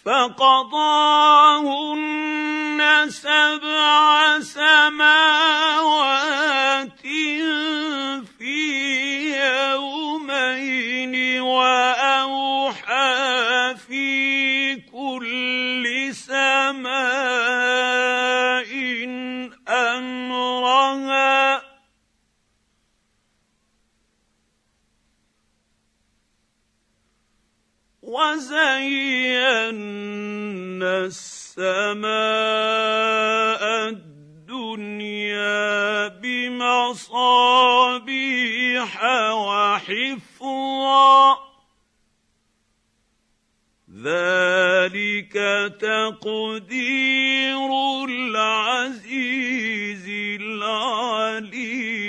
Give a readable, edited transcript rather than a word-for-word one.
فقضاهن 7 سماوات في يومين وأوحى في كل سماء أمرها وزينا السماء الدنيا بمصابيح وحفظا ذلك تقدير العزيز العليم.